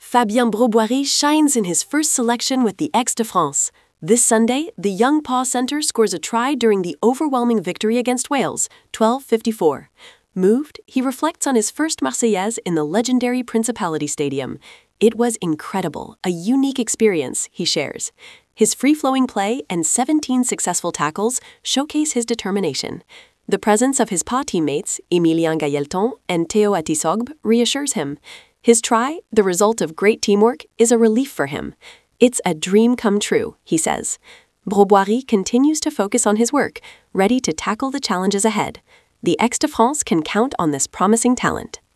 Fabien Broboiry shines in his first selection with the Aix de France. This Sunday, the young paw center scores a try during the overwhelming victory against Wales, 12-54. Moved, he reflects on his first Marseillaise in the legendary Principality Stadium. It was incredible, a unique experience, he shares. His free-flowing play and 17 successful tackles showcase his determination. The presence of his paw teammates, Emilien Gailton and Théo Atisogbe, reassures him. His try, the result of great teamwork, is a relief for him. It's a dream come true, he says. Broboiry continues to focus on his work, ready to tackle the challenges ahead. The Aix de France can count on this promising talent.